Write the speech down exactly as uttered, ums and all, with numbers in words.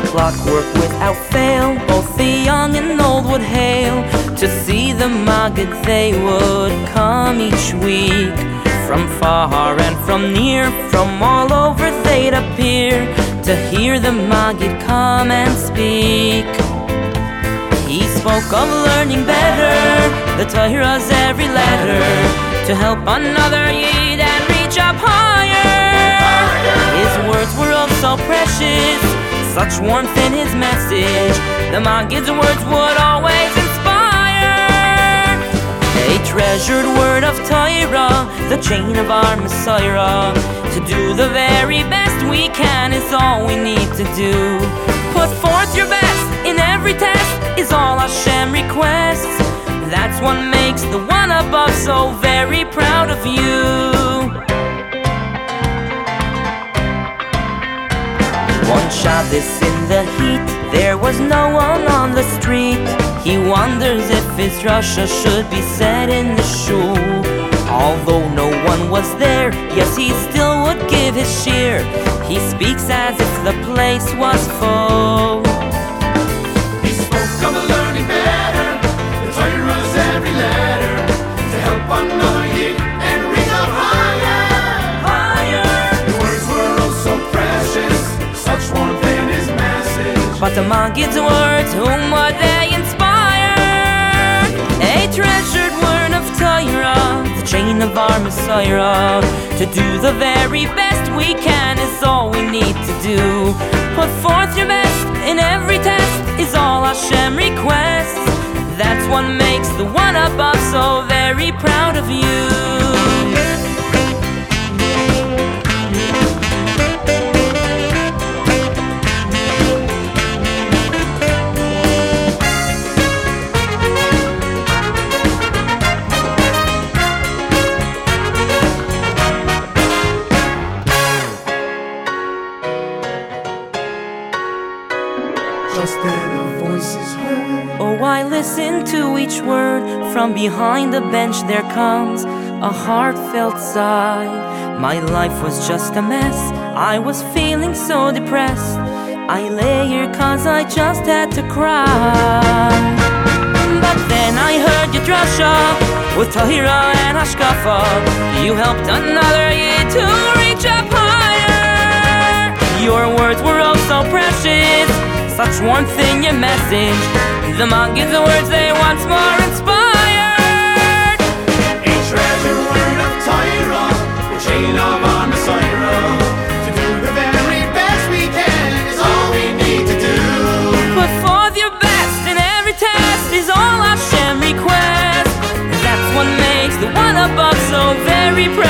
clockwork without fail, both the young and old would hail to see the Maggid. They would come each week from far and from near, from all over they'd appear to hear the Maggid come and speak. He spoke of learning better, the Torah's every letter, to help another Yid and reach up higher. His words were all so precious, such warmth in his message, the Maggid's words would always inspire. A treasured word of Torah, the chain of our Messiah. To do the very best we can is all we need to do. Put forth your best in every test is all Hashem requests. That's what makes the one above so very proud of you. One Shabbos in the heat, there was no one on the street. He wonders if his drasha should be said in the shul. Although no one was there, yes, he still would give his shir. He speaks as if the place was full. He spoke of learning better, the Torah's every letter, to help another Yid and reach up higher. Higher. The words were all so precious, such warmth in his message. But the Maggid's words, whom would they inspire? A treasured word of Torah, the chain of our Messiah. To do the very best we can is all we need to do. Put forth your best in every test is all Hashem requests. That's what makes the one above so very proud of you. Just then a voice is heard. Oh, I listen to each word. From behind the bench there comes a heartfelt sigh. My life was just a mess, I was feeling so depressed. I lay here cause I just had to cry. But then I heard your drasha with Tahira and Hashkafa. You helped another Yid to reach up higher. Your words were oh so precious, such warmth in your message. The Maggid's words, they once more inspired. A treasured word of Torah, the chain of our Messiah. To do the very best we can is all we need to do. Put forth your best in every test is all Hashem requests. That's what makes the one above so very proud.